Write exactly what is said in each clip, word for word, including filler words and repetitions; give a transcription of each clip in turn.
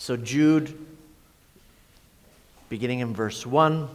So Jude, beginning in verse one,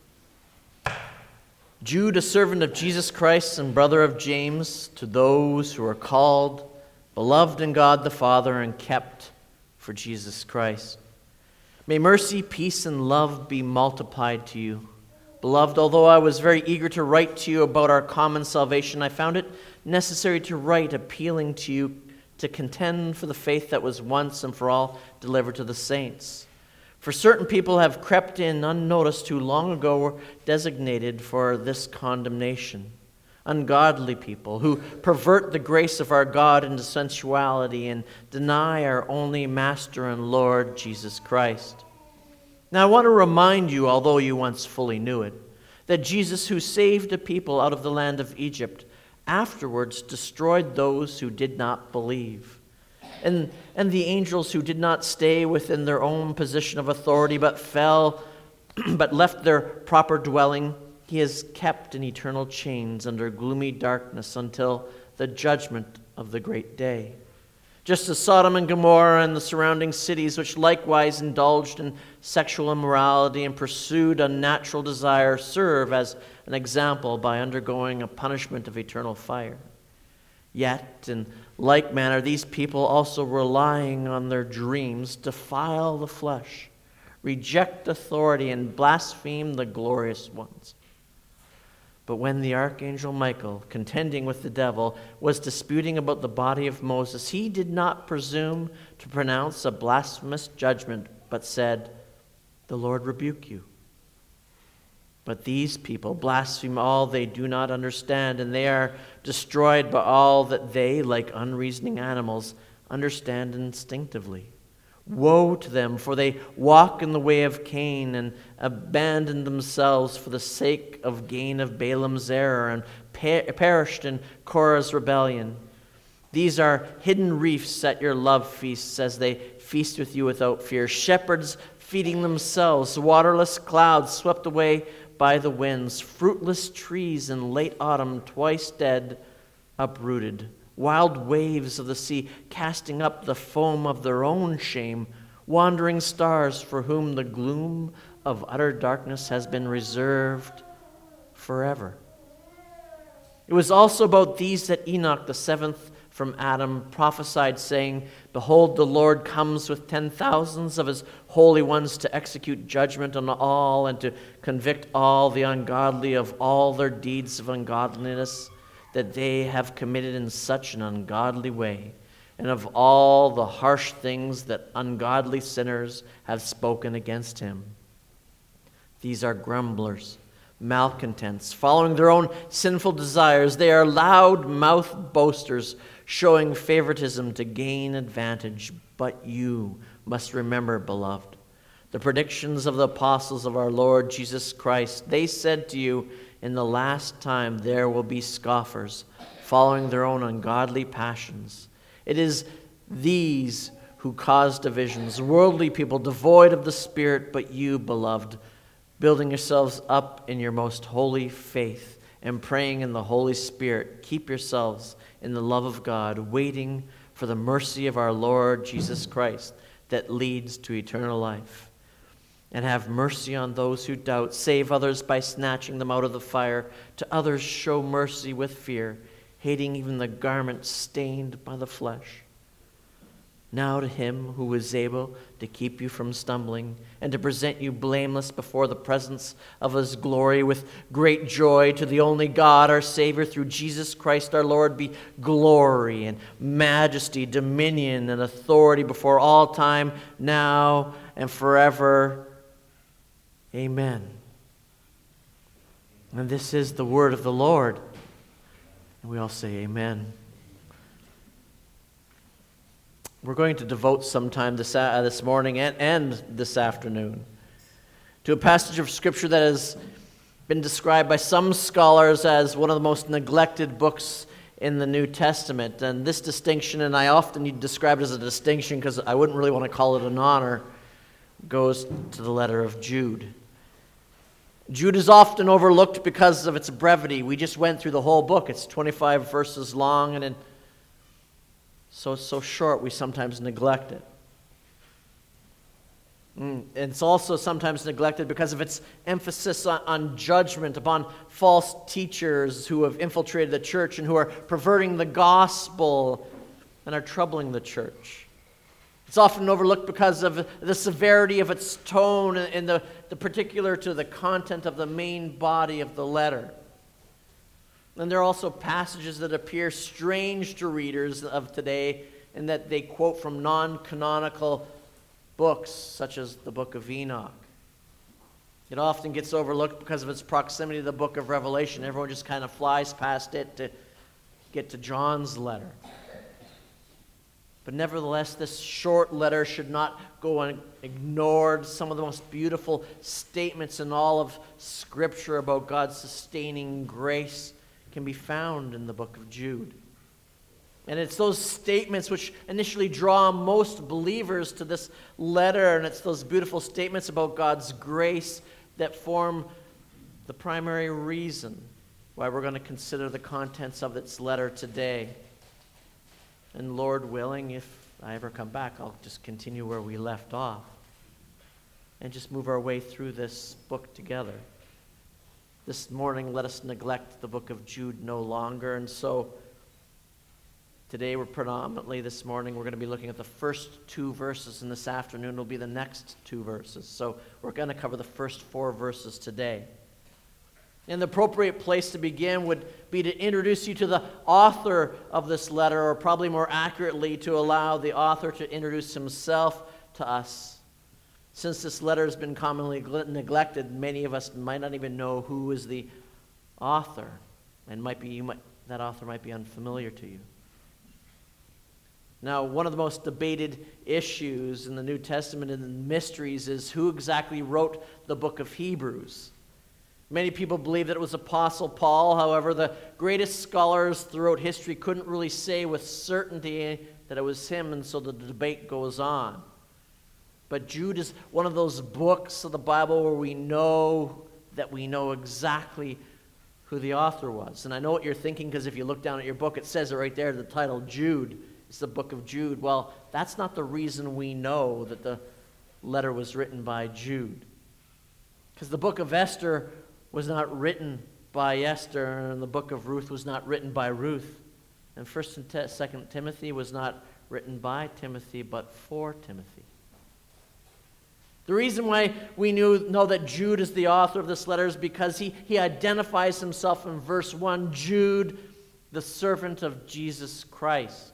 Jude, a servant of Jesus Christ and brother of James, to those who are called, beloved in God the Father, and kept for Jesus Christ. May mercy, peace, and love be multiplied to you. Beloved, although I was very eager to write to you about our common salvation, I found it necessary to write appealing to you to contend for the faith that was once and for all delivered to the saints. For certain people have crept in unnoticed who long ago were designated for this condemnation. Ungodly people who pervert the grace of our God into sensuality and deny our only Master and Lord, Jesus Christ. Now I want to remind you, although you once fully knew it, that Jesus, who saved a people out of the land of Egypt, afterwards destroyed those who did not believe. And, and the angels who did not stay within their own position of authority, but fell, but left their proper dwelling, he has kept in eternal chains under gloomy darkness until the judgment of the great day. Just as Sodom and Gomorrah and the surrounding cities, which likewise indulged in sexual immorality and pursued unnatural desire, serve as an example by undergoing a punishment of eternal fire. Yet, in like manner, these people also relying on their dreams defile the flesh, reject authority, and blaspheme the glorious ones. But when the archangel Michael, contending with the devil, was disputing about the body of Moses, he did not presume to pronounce a blasphemous judgment, but said, "The Lord rebuke you." But these people blaspheme all they do not understand, and they are destroyed by all that they, like unreasoning animals, understand instinctively. Woe to them, for they walk in the way of Cain and abandon themselves for the sake of gain of Balaam's error and per- perished in Korah's rebellion. These are hidden reefs at your love feasts as they feast with you without fear. Shepherds feeding themselves, waterless clouds swept away by the winds, fruitless trees in late autumn twice dead, uprooted. Wild waves of the sea casting up the foam of their own shame, wandering stars for whom the gloom of utter darkness has been reserved forever. It was also about these that Enoch, the seventh from Adam, prophesied, saying, "Behold, the Lord comes with ten thousands of his holy ones to execute judgment on all and to convict all the ungodly of all their deeds of ungodliness that they have committed in such an ungodly way, and of all the harsh things that ungodly sinners have spoken against him." These are grumblers, malcontents, following their own sinful desires. They are loud-mouthed boasters, showing favoritism to gain advantage. But you must remember, beloved, the predictions of the apostles of our Lord Jesus Christ. They said to you, "In the last time there will be scoffers, following their own ungodly passions." It is these who cause divisions, worldly people devoid of the Spirit. But you, beloved, building yourselves up in your most holy faith and praying in the Holy Spirit, keep yourselves in the love of God, waiting for the mercy of our Lord Jesus Christ that leads to eternal life. And have mercy on those who doubt. Save others by snatching them out of the fire. To others show mercy with fear, hating even the garment stained by the flesh. Now to him who is able to keep you from stumbling and to present you blameless before the presence of his glory with great joy, to the only God, our Savior, through Jesus Christ our Lord, be glory and majesty, dominion and authority before all time, now and forever. Amen. And this is the word of the Lord. And we all say amen. We're going to devote some time this, uh, this morning and, and this afternoon to a passage of Scripture that has been described by some scholars as one of the most neglected books in the New Testament. And this distinction, and I often describe it as a distinction because I wouldn't really want to call it an honor, goes to the letter of Jude. Jude is often overlooked because of its brevity. We just went through the whole book. It's twenty-five verses long, and it So it's so short we sometimes neglect it. Mm, It's also sometimes neglected because of its emphasis on, on judgment upon false teachers who have infiltrated the church and who are perverting the gospel and are troubling the church. It's often overlooked because of the severity of its tone and the, the particular to the content of the main body of the letter. And there are also passages that appear strange to readers of today in that they quote from non-canonical books, such as the book of Enoch. It often gets overlooked because of its proximity to the book of Revelation. Everyone just kind of flies past it to get to John's letter. But nevertheless, this short letter should not go unignored. Some of the most beautiful statements in all of Scripture about God's sustaining grace can be found in the book of Jude. And it's those statements which initially draw most believers to this letter, and it's those beautiful statements about God's grace that form the primary reason why we're going to consider the contents of its letter today. And Lord willing, if I ever come back, I'll just continue where we left off and just move our way through this book together. This morning, let us neglect the book of Jude no longer, and so today, we're predominantly, this morning, we're going to be looking at the first two verses, and this afternoon will be the next two verses. So we're going to cover the first four verses today. And the appropriate place to begin would be to introduce you to the author of this letter, or probably more accurately, to allow the author to introduce himself to us. Since this letter has been commonly neglected, many of us might not even know who is the author, and might be you might, that author might be unfamiliar to you. Now, one of the most debated issues in the New Testament and the mysteries is who exactly wrote the book of Hebrews. Many people believe that it was Apostle Paul. However, the greatest scholars throughout history couldn't really say with certainty that it was him, and so the debate goes on. But Jude is one of those books of the Bible where we know that we know exactly who the author was. And I know what you're thinking, because if you look down at your book, it says it right there, the title, Jude. It's the book of Jude. Well, that's not the reason we know that the letter was written by Jude. Because the book of Esther was not written by Esther, and the book of Ruth was not written by Ruth. And First and Second Timothy was not written by Timothy, but for Timothy. The reason why we knew, know that Jude is the author of this letter is because he, he identifies himself in verse one, Jude, the servant of Jesus Christ.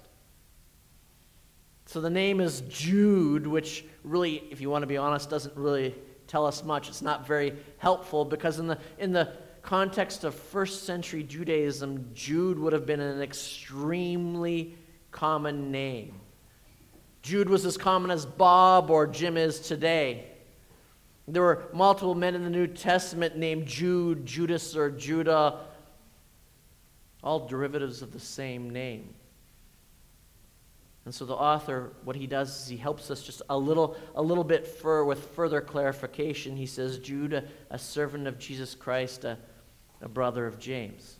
So the name is Jude, which really, if you want to be honest, doesn't really tell us much. It's not very helpful, because in the in the context of first century Judaism, Jude would have been an extremely common name. Jude was as common as Bob or Jim is today. There were multiple men in the New Testament named Jude, Judas, or Judah, all derivatives of the same name. And so the author, what he does is he helps us just a little a little bit fur, with further clarification. He says, Jude, a, a servant of Jesus Christ, a, a brother of James.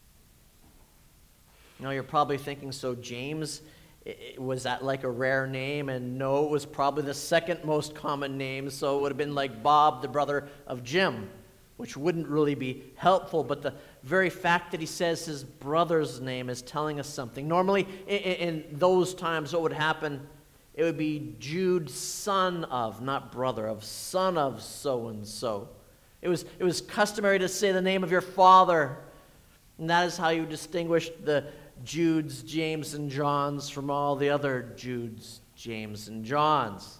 Now you're probably thinking, so James, it, was that like a rare name? And no, it was probably the second most common name, so it would have been like Bob, the brother of Jim, which wouldn't really be helpful, but the very fact that he says his brother's name is telling us something. Normally, in, in those times, what would happen, it would be Jude, son of, not brother of, son of so-and-so. It was, it was customary to say the name of your father, and that is how you distinguished the Judes, James, and Johns from all the other Judes, James, and Johns.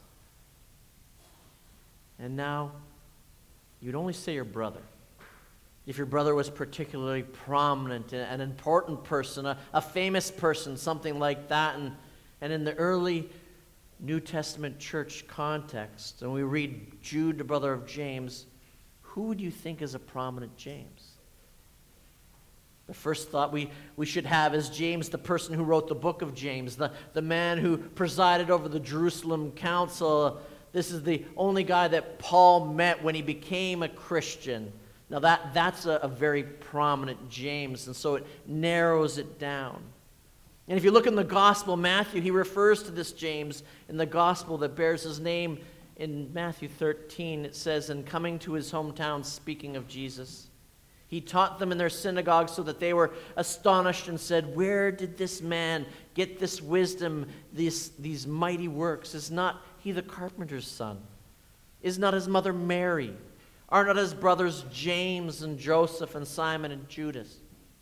And now, you'd only say your brother if your brother was particularly prominent, an important person, a, a famous person, something like that. And, and in the early New Testament church context, when we read Jude, the brother of James, who would you think is a prominent James? The first thought we, we should have is James, the person who wrote the book of James, the, the man who presided over the Jerusalem council. This is the only guy that Paul met when he became a Christian. Now that, that's a, a very prominent James, and so it narrows it down. And if you look in the Gospel, Matthew, he refers to this James in the Gospel that bears his name in Matthew thirteen, it says, "And coming to his hometown," speaking of Jesus, "he taught them in their synagogue so that they were astonished and said, 'Where did this man get this wisdom, these, these mighty works? Is not he the carpenter's son? Is not his mother Mary? Are not his brothers James and Joseph and Simon and Judas?'"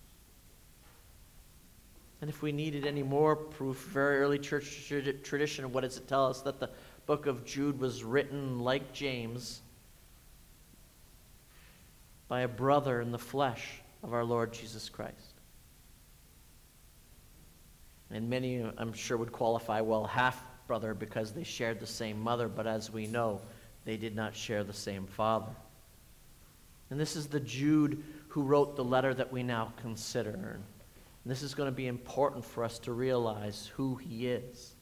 And if we needed any more proof, very early church tradition, what does it tell us? That the book of Jude was written, like James, by a brother in the flesh of our Lord Jesus Christ. And many, I'm sure, would qualify, well, half-brother, because they shared the same mother, but as we know, they did not share the same father. And this is the Jude who wrote the letter that we now consider. And this is going to be important for us to realize who he is,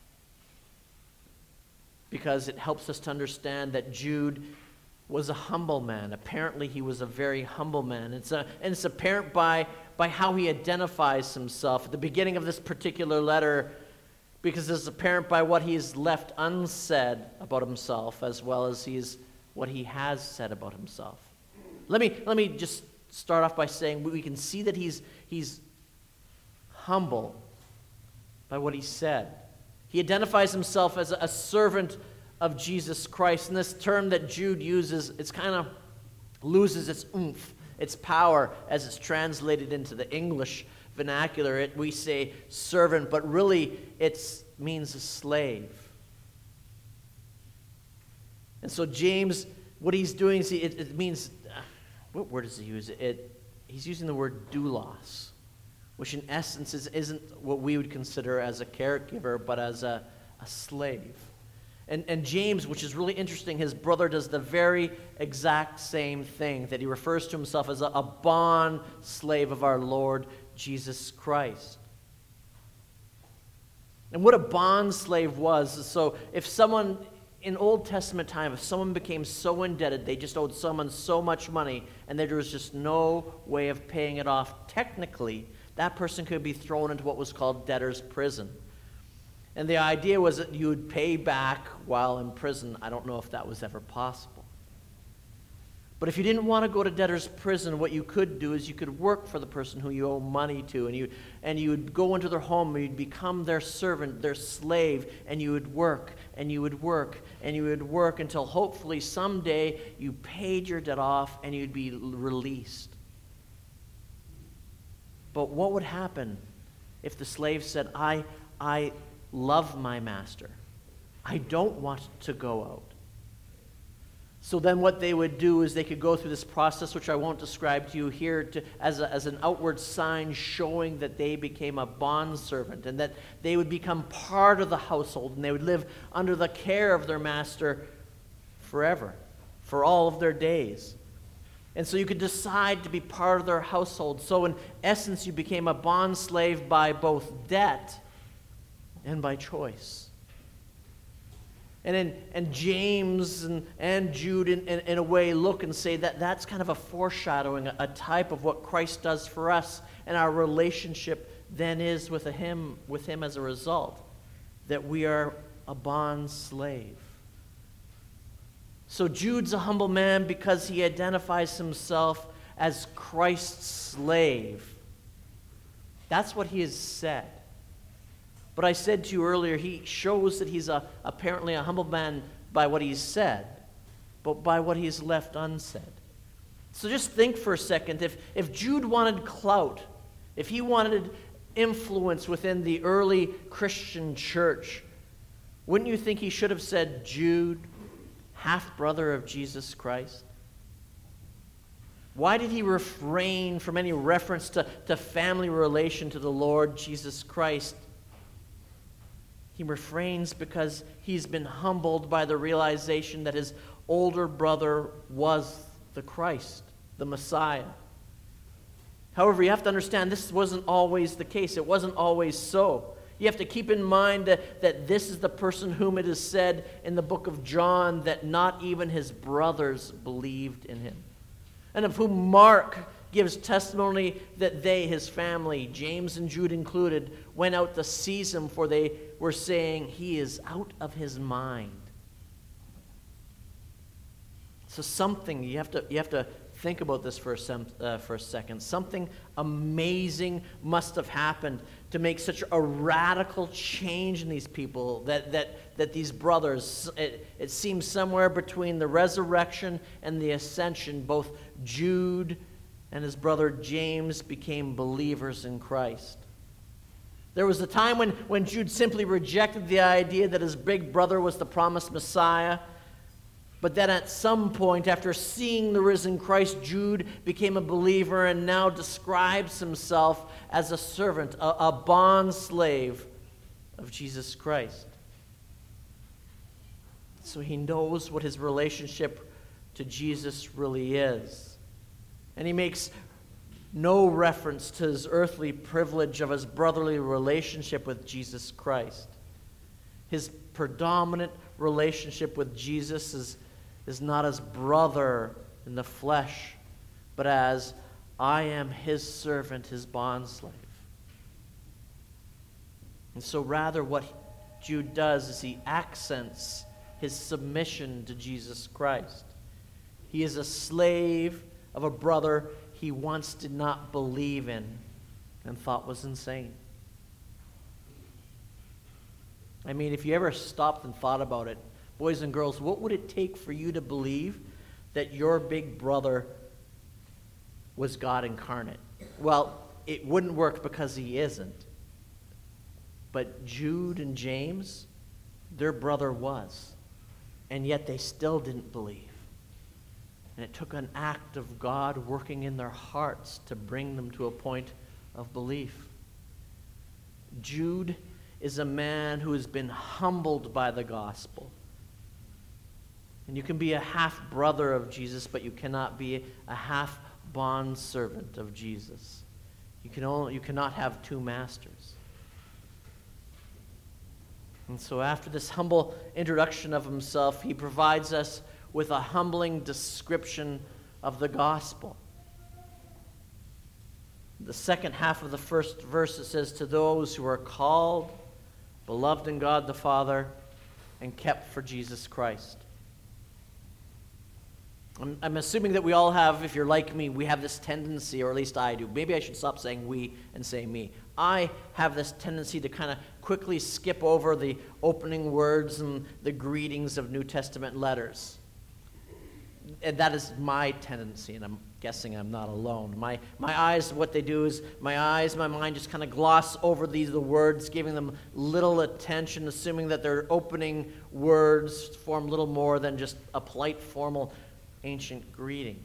because it helps us to understand that Jude was a humble man. Apparently, he was a very humble man. It's a, and it's apparent by, by how he identifies himself at the beginning of this particular letter, because it's apparent by what he's left unsaid about himself, as well as he's, what he has said about himself. Let me, let me just start off by saying we can see that he's, he's humble by what he said. He identifies himself as a servant of Jesus Christ. And this term that Jude uses, it's kind of loses its oomph, its power, as it's translated into the English vernacular. It, we say servant, but really it means a slave. And so James, what he's doing is he, it, it means, uh, what word does he use? It, he's using the word doulos, which in essence is, isn't what we would consider as a caregiver, but as a, a slave. And, and James, which is really interesting, his brother does the very exact same thing, that he refers to himself as a, a bond slave of our Lord Jesus Christ. And what a bond slave was, so if someone, in Old Testament time, if someone became so indebted, they just owed someone so much money, and there was just no way of paying it off, technically, that person could be thrown into what was called debtor's prison. And the idea was that you would pay back while in prison. I don't know if that was ever possible. But if you didn't want to go to debtor's prison, what you could do is you could work for the person who you owe money to, and you and you would go into their home, and you'd become their servant, their slave, and you would work, and you would work, and you would work until hopefully someday you paid your debt off and you'd be released. But what would happen if the slave said, I, I love my master. I don't want to go out. So then what they would do is they could go through this process, which I won't describe to you here, to, as, a, as an outward sign showing that they became a bondservant and that they would become part of the household and they would live under the care of their master forever, for all of their days. And so you could decide to be part of their household. So in essence, you became a bondslave by both debt and by choice. And in, and James and, and Jude, in, in, in a way, look and say that that's kind of a foreshadowing, a, a type of what Christ does for us, and our relationship then is with a him, with him as a result, that we are a bond slave. So Jude's a humble man because he identifies himself as Christ's slave. That's what he has said. But I said to you earlier, he shows that he's a, apparently a humble man by what he's said, but by what he's left unsaid. So just think for a second, if, if Jude wanted clout, if he wanted influence within the early Christian church, wouldn't you think he should have said Jude, half-brother of Jesus Christ? Why did he refrain from any reference to, to family relation to the Lord Jesus Christ? He refrains because he's been humbled by the realization that his older brother was the Christ, the Messiah. However, you have to understand this wasn't always the case. It wasn't always so. You have to keep in mind that, that this is the person whom it is said in the book of John that not even his brothers believed in him. And of whom Mark gives testimony that they, his family, James and Jude included, went out to seize him, for they were saying, he is out of his mind. So something, you have to, you have to think about this for a, sem, uh, for a second. Something amazing must have happened to make such a radical change in these people that, that, that these brothers, it, it seems somewhere between the resurrection and the ascension, both Jude and his brother James became believers in Christ. There was a time when, when Jude simply rejected the idea that his big brother was the promised Messiah. But then at some point, after seeing the risen Christ, Jude became a believer and now describes himself as a servant, a, a bond slave of Jesus Christ. So he knows what his relationship to Jesus really is. And he makes no reference to his earthly privilege of his brotherly relationship with Jesus Christ. His predominant relationship with Jesus is, is not as brother in the flesh, but as I am his servant, his bondslave. And so rather what Jude does is he accents his submission to Jesus Christ. He is a slave of a brother he once did not believe in and thought was insane. I mean, if you ever stopped and thought about it, boys and girls, what would it take for you to believe that your big brother was God incarnate? Well, it wouldn't work because he isn't. But Jude and James, their brother was. And yet they still didn't believe. And it took an act of God working in their hearts to bring them to a point of belief. Jude is a man who has been humbled by the gospel. And you can be a half-brother of Jesus, but you cannot be a half-bondservant of Jesus. You can only, you cannot have two masters. And so after this humble introduction of himself, he provides us with a humbling description of the gospel. The second half of the first verse, it says, to those who are called, beloved in God the Father, and kept for Jesus Christ. I'm, I'm assuming that we all have, if you're like me, we have this tendency, or at least I do. Maybe I should stop saying we and say me. I have this tendency to kind of quickly skip over the opening words and the greetings of New Testament letters. And that is my tendency, and I'm guessing I'm not alone. My my eyes, what they do is, my eyes, my mind just kind of gloss over these the words, giving them little attention, assuming that their opening words form little more than just a polite, formal, ancient greeting.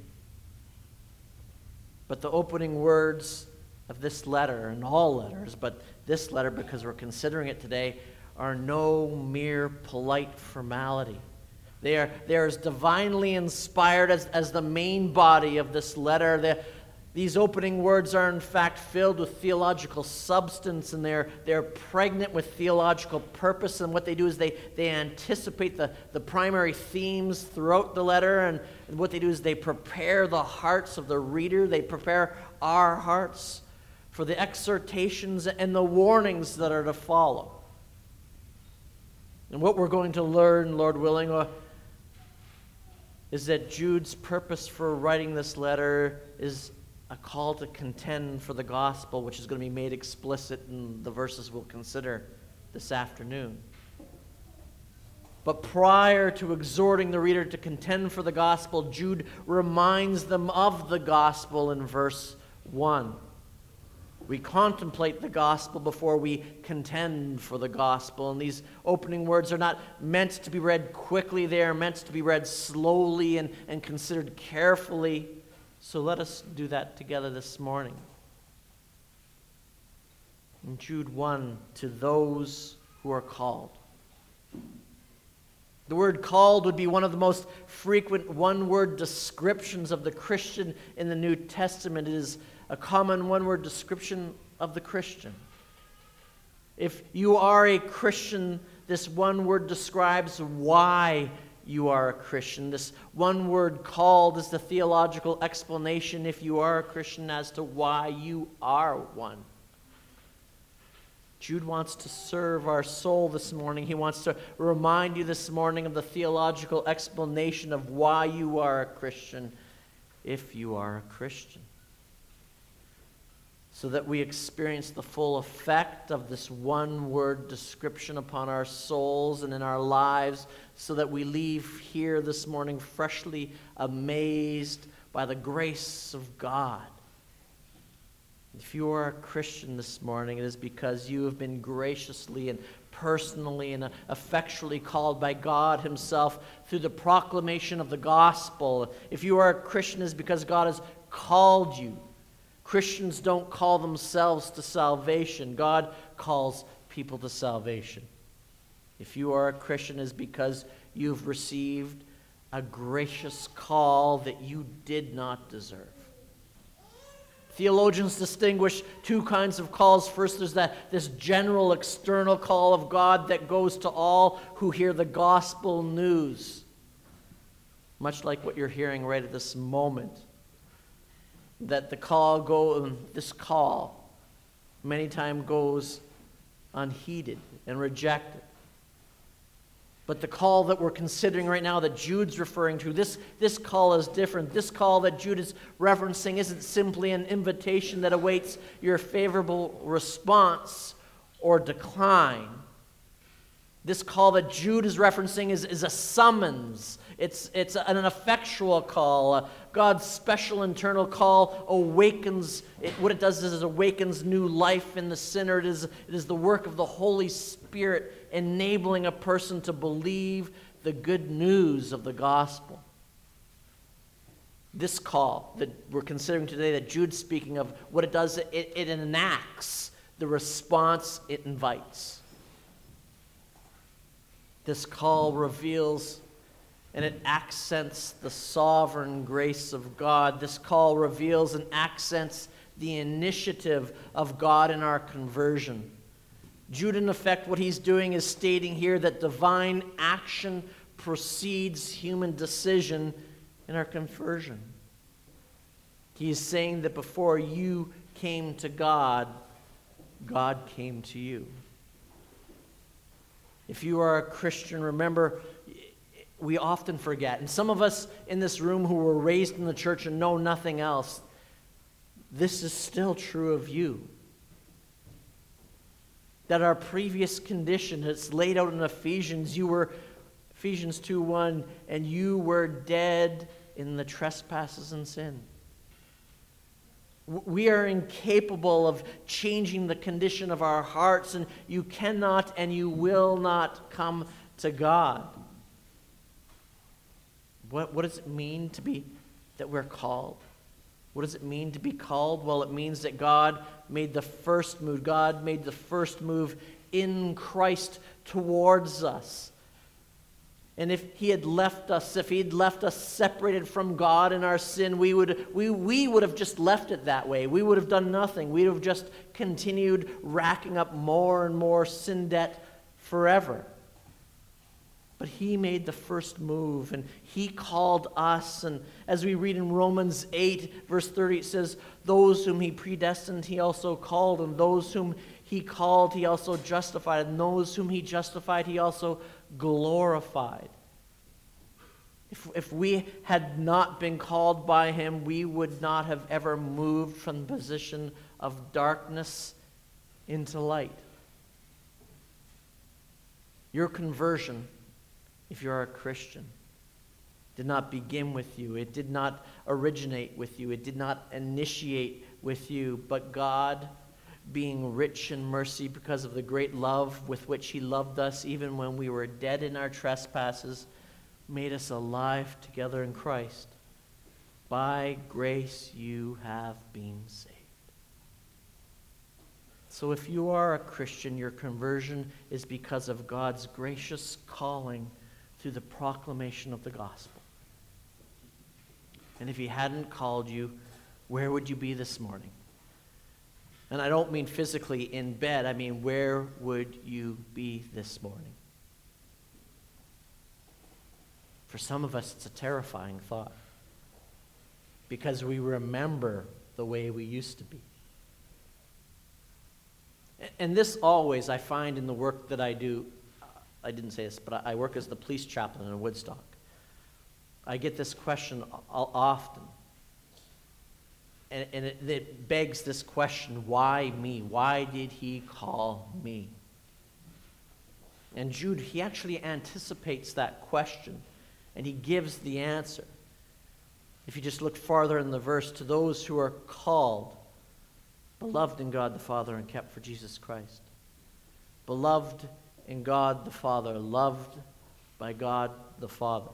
But the opening words of this letter, and all letters, but this letter, because we're considering it today, are no mere polite formality. They are, they are as divinely inspired as, as the main body of this letter. The, these opening words are in fact filled with theological substance, and they're, they're pregnant with theological purpose. And what they do is they, they anticipate the, the primary themes throughout the letter. And, and what they do is they prepare the hearts of the reader. They prepare our hearts for the exhortations and the warnings that are to follow. And what we're going to learn, Lord willing, uh, is that Jude's purpose for writing this letter is a call to contend for the gospel, which is going to be made explicit in the verses we'll consider this afternoon. But prior to exhorting the reader to contend for the gospel, Jude reminds them of the gospel in verse one. We contemplate the gospel before we contend for the gospel. And these opening words are not meant to be read quickly. They are meant to be read slowly and, and considered carefully. So let us do that together this morning. In Jude one, to those who are called. The word called would be one of the most frequent one-word descriptions of the Christian in the New Testament. It is a common one-word description of the Christian. If you are a Christian, this one word describes why you are a Christian. This one word called is the theological explanation, if you are a Christian, as to why you are one. Jude wants to serve our soul this morning. He wants to remind you this morning of the theological explanation of why you are a Christian, if you are a Christian. So that we experience the full effect of this one-word description upon our souls and in our lives, so that we leave here this morning freshly amazed by the grace of God. If you are a Christian this morning, it is because you have been graciously and personally and effectually called by God himself through the proclamation of the gospel. If you are a Christian, it is because God has called you. Christians don't call themselves to salvation. God calls people to salvation. If you are a Christian, it is because you've received a gracious call that you did not deserve. Theologians distinguish two kinds of calls. First, there's that this general external call of God that goes to all who hear the gospel news, much like what you're hearing right at this moment. That the call go this call many times goes unheeded and rejected. But the call that we're considering right now, that Jude's referring to, this, this call is different. This call that Jude is referencing isn't simply an invitation that awaits your favorable response or decline. This call that Jude is referencing is, is a summons. It's, it's an effectual call. God's special internal call awakens, it, what it does is it awakens new life in the sinner. It is, it is the work of the Holy Spirit enabling a person to believe the good news of the gospel. This call that we're considering today, that Jude's speaking of, what it does, it, it enacts the response it invites. This call reveals and it accents the sovereign grace of God. This call reveals and accents the initiative of God in our conversion. Jude, in effect, what he's doing is stating here that divine action precedes human decision in our conversion. He is saying that before you came to God, God came to you. If you are a Christian, remember, we often forget, and some of us in this room who were raised in the church and know nothing else, this is still true of you. That our previous condition, it's laid out in Ephesians, you were, Ephesians two one, and you were dead in the trespasses and sin. We are incapable of changing the condition of our hearts, and you cannot and you will not come to God. What, what does it mean to be, that we're called? What does it mean to be called? Well, it means that God made the first move. God made the first move in Christ towards us. And if he had left us, if he had left us separated from God in our sin, we would, we, we would have just left it that way. We would have done nothing. We would have just continued racking up more and more sin debt forever. But he made the first move, and he called us. And as we read in Romans eight, verse thirty, it says, those whom he predestined, he also called, and those whom he called, he also justified, and those whom he justified, he also glorified. If, if we had not been called by him, we would not have ever moved from the position of darkness into light. Your conversion, if you're a Christian, did not begin with you. It did not originate with you. It did not initiate with you. But God, being rich in mercy because of the great love with which he loved us, even when we were dead in our trespasses, made us alive together in Christ. By grace you have been saved. So if you are a Christian, your conversion is because of God's gracious calling through the proclamation of the gospel. And if he hadn't called you, where would you be this morning? And I don't mean physically in bed. I mean, where would you be this morning? For some of us, it's a terrifying thought, because we remember the way we used to be. And this always I find in the work that I do, I didn't say this, but I work as the police chaplain in Woodstock. I get this question often. And, and it, it begs this question, why me? Why did he call me? And Jude, he actually anticipates that question, and he gives the answer. If you just look farther in the verse, to those who are called, beloved in God the Father and kept for Jesus Christ. Beloved in God the Father, loved by God the Father.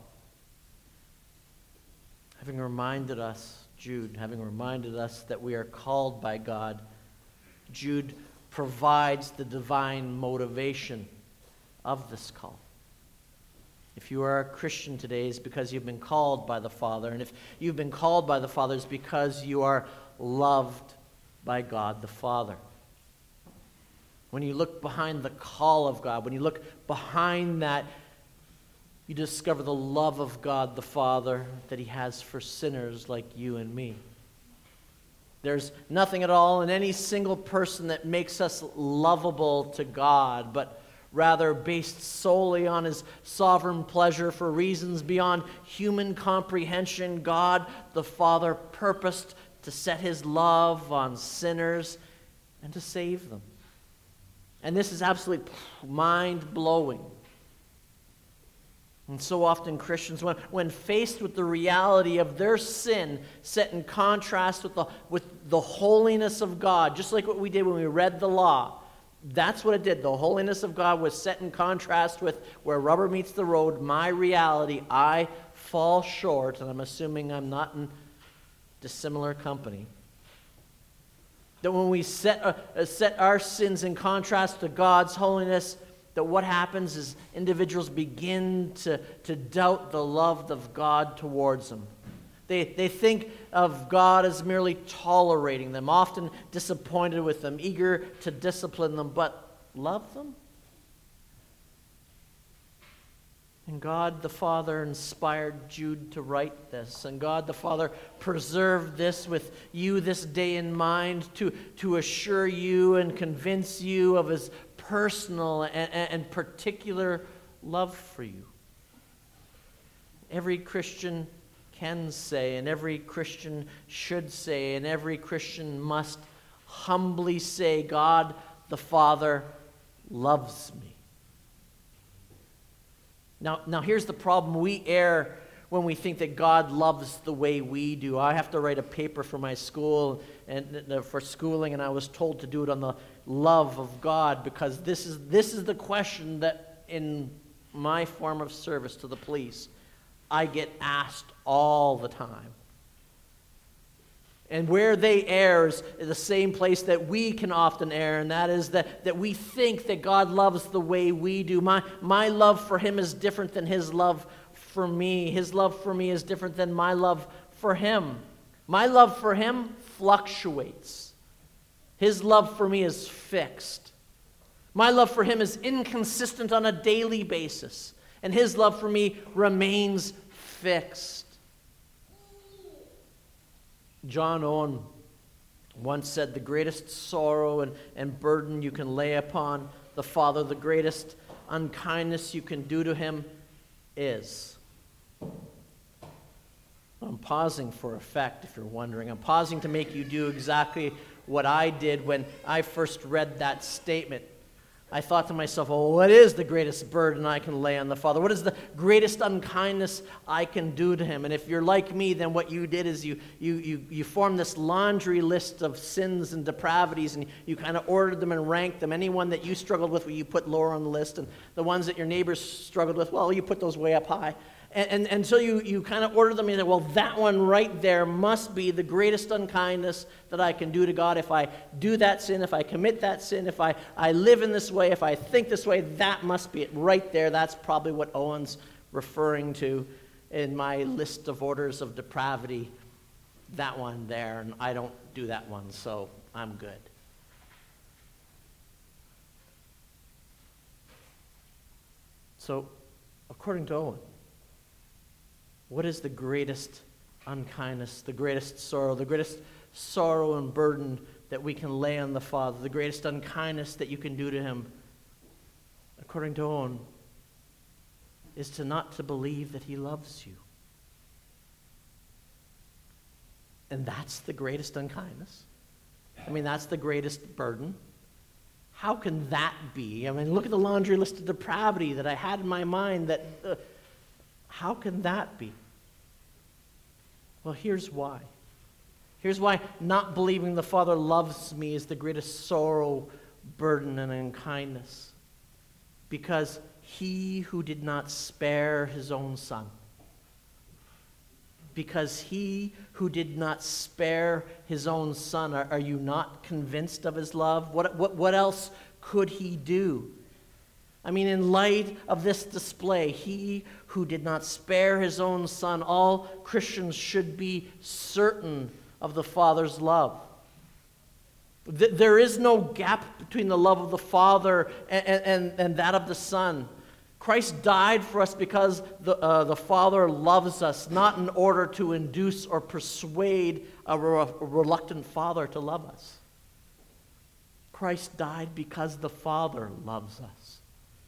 Having reminded us, Jude, having reminded us that we are called by God, Jude provides the divine motivation of this call. If you are a Christian today, it's because you've been called by the Father. And if you've been called by the Father, it's because you are loved by God the Father. When you look behind the call of God, when you look behind that, you discover the love of God the Father that he has for sinners like you and me. There's nothing at all in any single person that makes us lovable to God, but rather based solely on his sovereign pleasure for reasons beyond human comprehension, God the Father purposed to set his love on sinners and to save them. And this is absolutely mind-blowing. And so often Christians, when, when faced with the reality of their sin set in contrast with the, with the holiness of God, just like what we did when we read the law, that's what it did. The holiness of God was set in contrast with where rubber meets the road, my reality. I fall short, and I'm assuming I'm not in dissimilar company. That when we set, uh, set our sins in contrast to God's holiness, that what happens is individuals begin to, to doubt the love of God towards them. They, they think of God as merely tolerating them, often disappointed with them, eager to discipline them, but love them? And God the Father inspired Jude to write this. And God the Father preserved this with you this day in mind to, to assure you and convince you of his personal and, and particular love for you. Every Christian can say, and every Christian should say, and every Christian must humbly say, God the Father loves me. Now, now here's the problem. We err when we think that God loves the way we do. I have to write a paper for my school and for schooling, and I was told to do it on the love of God, because this is this is the question that in my form of service to the police I get asked all the time. And where they err is the same place that we can often err, and that is that, that we think that God loves the way we do. My, my love for him is different than his love for me. His love for me is different than my love for him. My love for him fluctuates. His love for me is fixed. My love for him is inconsistent on a daily basis, and his love for me remains fixed. John Owen once said, the greatest sorrow and, and burden you can lay upon the Father, the greatest unkindness you can do to him is. I'm pausing for effect, if you're wondering. I'm pausing to make you do exactly what I did when I first read that statement. I thought to myself, well, what is the greatest burden I can lay on the Father? What is the greatest unkindness I can do to him? And if you're like me, then what you did is you you you, you formed this laundry list of sins and depravities, and you kind of ordered them and ranked them. Anyone that you struggled with, you put lower on the list, and the ones that your neighbors struggled with, well, you put those way up high. And, and, and so you, you kind of order them in, well, that one right there must be the greatest unkindness that I can do to God. If I do that sin, if I commit that sin, if I, I live in this way, if I think this way, that must be it right there. That's probably what Owen's referring to in my list of orders of depravity. That one there, and I don't do that one, so I'm good. So, according to Owen, what is the greatest unkindness, the greatest sorrow, the greatest sorrow and burden that we can lay on the Father, the greatest unkindness that you can do to him, according to Owen, is to not to believe that he loves you. And that's the greatest unkindness. I mean, that's the greatest burden. How can that be? I mean, look at the laundry list of depravity that I had in my mind. That uh, how can that be? Well, here's why. Here's why not believing the Father loves me is the greatest sorrow, burden, and unkindness. Because he who did not spare his own son, because he who did not spare his own son, are, are you not convinced of his love? What, what, what else could he do? I mean, in light of this display, he who did not spare his own son, all Christians should be certain of the Father's love. Th- there is no gap between the love of the Father and, and, and that of the Son. Christ died for us because the, uh, the Father loves us, not in order to induce or persuade a, re- a reluctant Father to love us. Christ died because the Father loves us.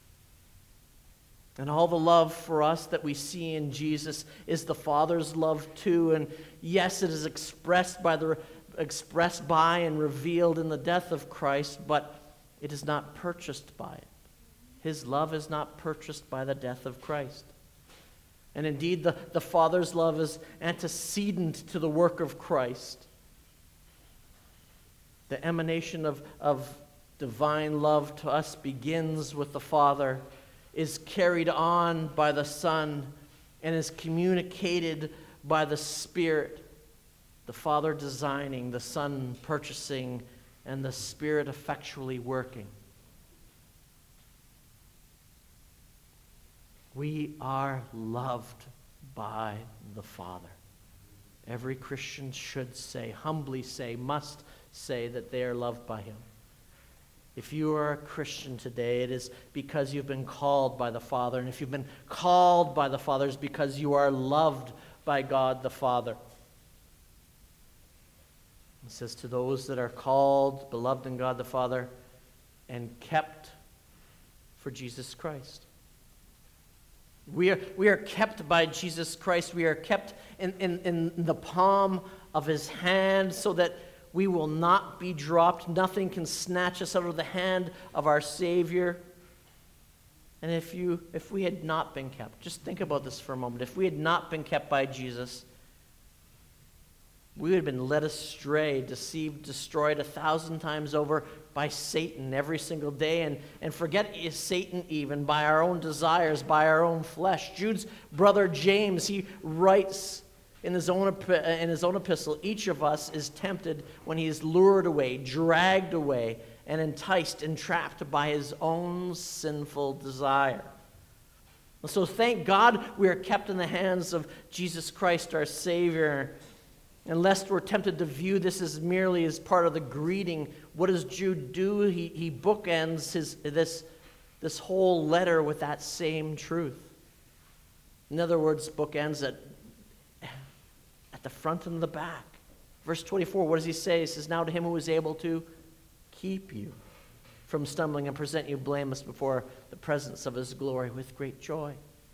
And all the love for us that we see in Jesus is the Father's love too. And yes, it is expressed by the expressed by and revealed in the death of Christ, but it is not purchased by it. His love is not purchased by the death of Christ. And indeed, the, the Father's love is antecedent to the work of Christ. The emanation of, of divine love to us begins with the Father, is carried on by the Son, and is communicated by the Spirit. The Father designing, the Son purchasing, and the Spirit effectually working. We are loved by the Father. Every Christian should say, humbly say, must say that they are loved by him. If you are a Christian today, it is because you've been called by the Father. And if you've been called by the Father, it's because you are loved by God the Father. It says, to those that are called, beloved in God the Father, and kept for Jesus Christ. We are, we are kept by Jesus Christ. We are kept in, in, in the palm of his hand so that we will not be dropped. Nothing can snatch us out of the hand of our Savior. And if you, if we had not been kept, just think about this for a moment. If we had not been kept by Jesus, we would have been led astray, deceived, destroyed a thousand times over by Satan every single day. And, and forget Satan even, by our own desires, by our own flesh. Jude's brother James, he writes in his own, in his own epistle, each of us is tempted when he is lured away, dragged away, and enticed, entrapped by his own sinful desire. So thank God we are kept in the hands of Jesus Christ, our Savior. And lest we're tempted to view this as merely as part of the greeting, what does Jude do? He, he bookends his, this, this whole letter with that same truth. In other words, bookends at, at the front and the back. Verse twenty-four, what does he say? He says, now to him who is able to keep you from stumbling and present you blameless before the presence of his glory with great joy.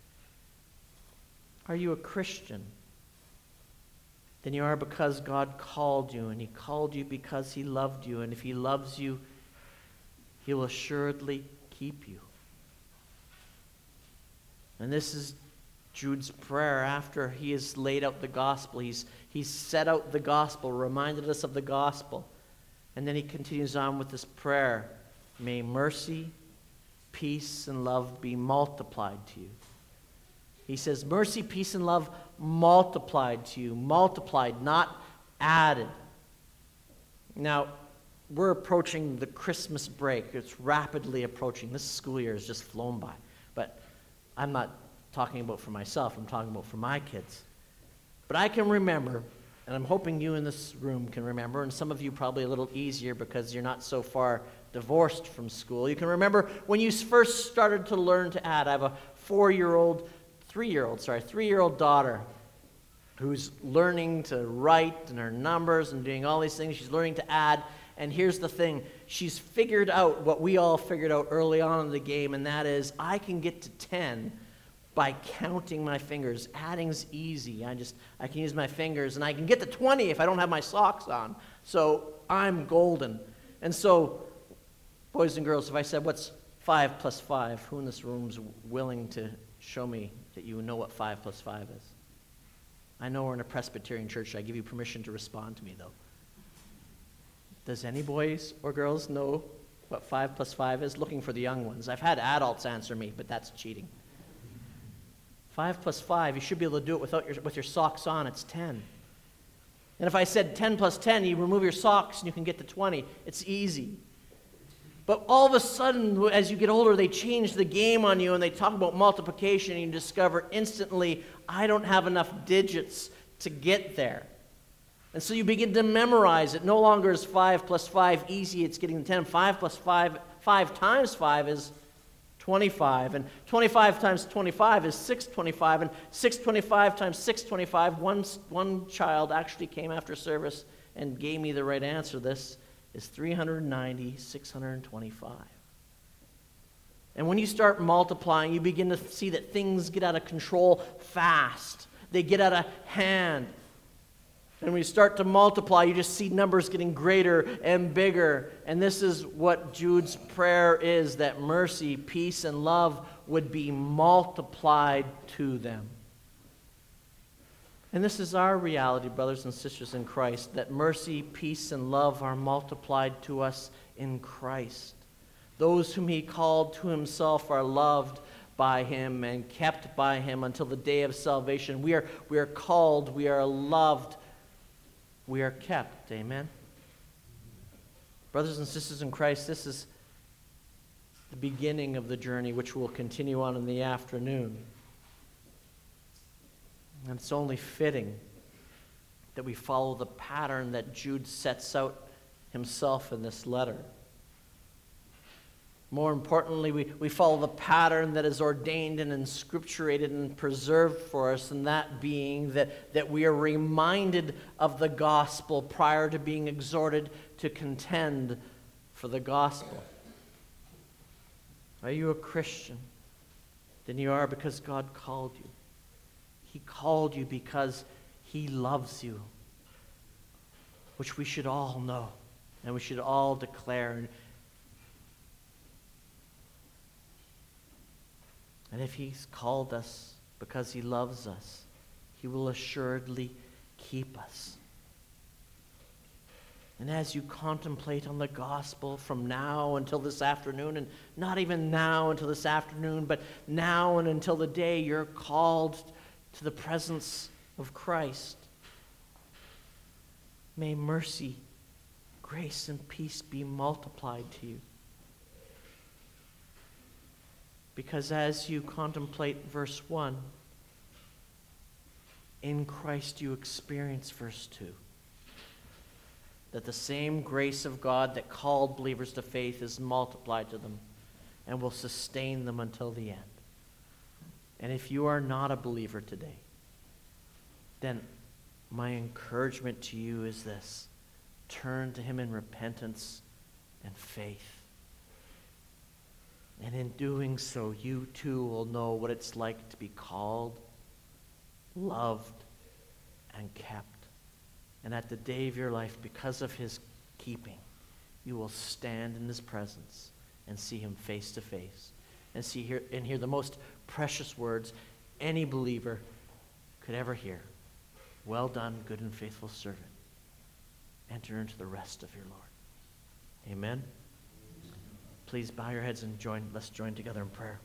Are you a Christian? Then you are because God called you, and he called you because he loved you. And if he loves you, he will assuredly keep you. And this is Jude's prayer after he has laid out the gospel. He's, he's set out the gospel, reminded us of the gospel. And then he continues on with this prayer. May mercy, peace, and love be multiplied to you. He says, mercy, peace, and love multiplied to you. Multiplied, not added. Now, we're approaching the Christmas break. It's rapidly approaching. This school year has just flown by. But I'm not talking about for myself. I'm talking about for my kids. But I can remember, and I'm hoping you in this room can remember, and some of you probably a little easier because you're not so far divorced from school. You can remember when you first started to learn to add. I have a four-year-old Three-year-old, sorry, three-year-old daughter who's learning to write and her numbers and doing all these things. She's learning to add. And here's the thing. She's figured out what we all figured out early on in the game, and that is I can get to ten by counting my fingers. Adding's easy. I just, I can use my fingers, and I can get to twenty if I don't have my socks on. So I'm golden. And so, boys and girls, if I said, what's five plus five? Who in this room is willing to show me that you know what five plus five is? I know we're in a Presbyterian church. I give you permission to respond to me, though. Does any boys or girls know what five plus five is? Looking for the young ones. I've had adults answer me, but that's cheating. Five plus five, you should be able to do it without your, with your socks on. It's ten. And if I said ten plus ten, you remove your socks and you can get to twenty. It's easy. But all of a sudden, as you get older, they change the game on you and they talk about multiplication, and you discover instantly, I don't have enough digits to get there. And so you begin to memorize it. No longer is five plus five easy, it's getting to ten. five plus five, five times five is twenty-five. And twenty-five times twenty-five is six hundred twenty-five. And six hundred twenty-five times six hundred twenty-five, one, one child actually came after service and gave me the right answer. This is three hundred ninety, six hundred twenty-five. And when you start multiplying, you begin to see that things get out of control fast. They get out of hand. And when you start to multiply, you just see numbers getting greater and bigger. And this is what Jude's prayer is, that mercy, peace, and love would be multiplied to them. And this is our reality, brothers and sisters in Christ, that mercy, peace, and love are multiplied to us in Christ. Those whom he called to himself are loved by him and kept by him until the day of salvation. We are, we are called, we are loved, we are kept. Amen? Brothers and sisters in Christ, this is the beginning of the journey which will continue on in the afternoon. And it's only fitting that we follow the pattern that Jude sets out himself in this letter. More importantly, we, we follow the pattern that is ordained and inscripturated and preserved for us, and that being that, that we are reminded of the gospel prior to being exhorted to contend for the gospel. Are you a Christian? Then you are because God called you. He called you because he loves you, which we should all know and we should all declare. And if he's called us because he loves us, he will assuredly keep us. And as you contemplate on the gospel from now until this afternoon, and not even now until this afternoon, but now and until the day you're called to the presence of Christ, may mercy, grace, and peace be multiplied to you. Because as you contemplate verse one, in Christ you experience verse two. That the same grace of God that called believers to faith is multiplied to them and will sustain them until the end. And if you are not a believer today, then my encouragement to you is this: turn to him in repentance and faith. And in doing so, you too will know what it's like to be called, loved, and kept. And at the day of your life, because of his keeping, you will stand in his presence and see him face to face. And see here and hear the most precious words any believer could ever hear. Well done, good and faithful servant. Enter into the rest of your Lord. Amen. Please bow your heads and join. Let's join together in prayer.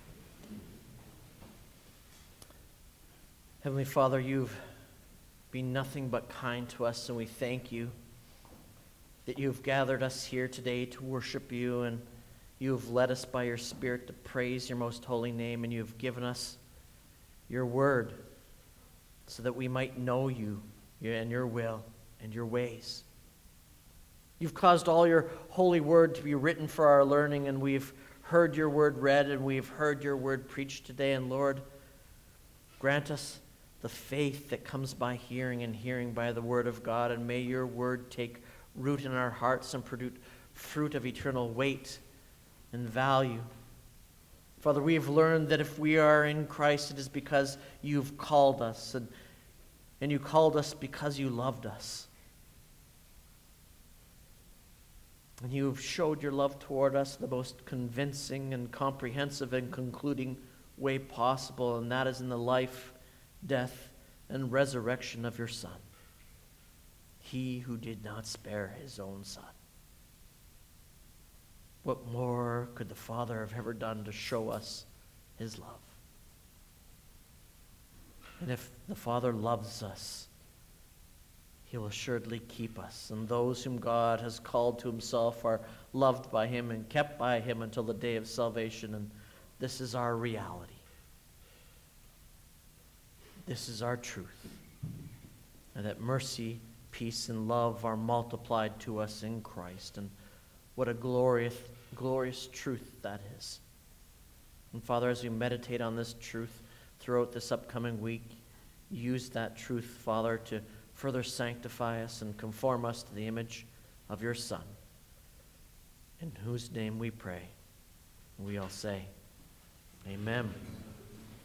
Heavenly Father, you've been nothing but kind to us, and we thank you that you've gathered us here today to worship you, and you have led us by your Spirit to praise your most holy name, and you have given us your word so that we might know you and your will and your ways. You've caused all your holy word to be written for our learning, and we've heard your word read, and we've heard your word preached today. And Lord, grant us the faith that comes by hearing, and hearing by the word of God, and may your word take root in our hearts and produce fruit of eternal weight and value. Father, we have learned that if we are in Christ, it is because you've called us, and, and you called us because you loved us. And you have showed your love toward us in the most convincing and comprehensive and concluding way possible, and that is in the life, death, and resurrection of your Son. He who did not spare his own Son. What more could the Father have ever done to show us his love? And if the Father loves us, he will assuredly keep us. And those whom God has called to himself are loved by him and kept by him until the day of salvation. And this is our reality. This is our truth. And that mercy, peace, and love are multiplied to us in Christ. And what a glorious, glorious truth that is. And Father, as we meditate on this truth throughout this upcoming week, use that truth, Father, to further sanctify us and conform us to the image of your Son, in whose name we pray. We all say, Amen.